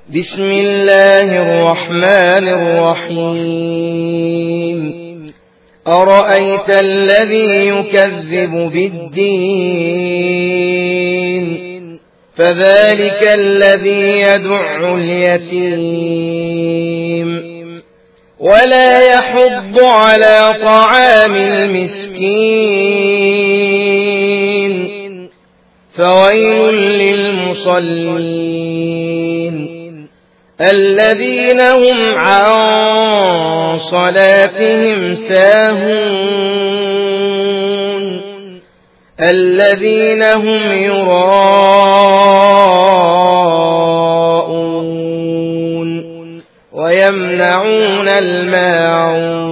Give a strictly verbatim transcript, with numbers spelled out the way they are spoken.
بسم الله الرحمن الرحيم أرأيت الذي يكذب بالدين فذلك الذي يدع اليتيم ولا يحض على طعام المسكين فويل للمصلين الذين هم عن صلاتهم ساهون الذين هم يراءون ويمنعون الماعون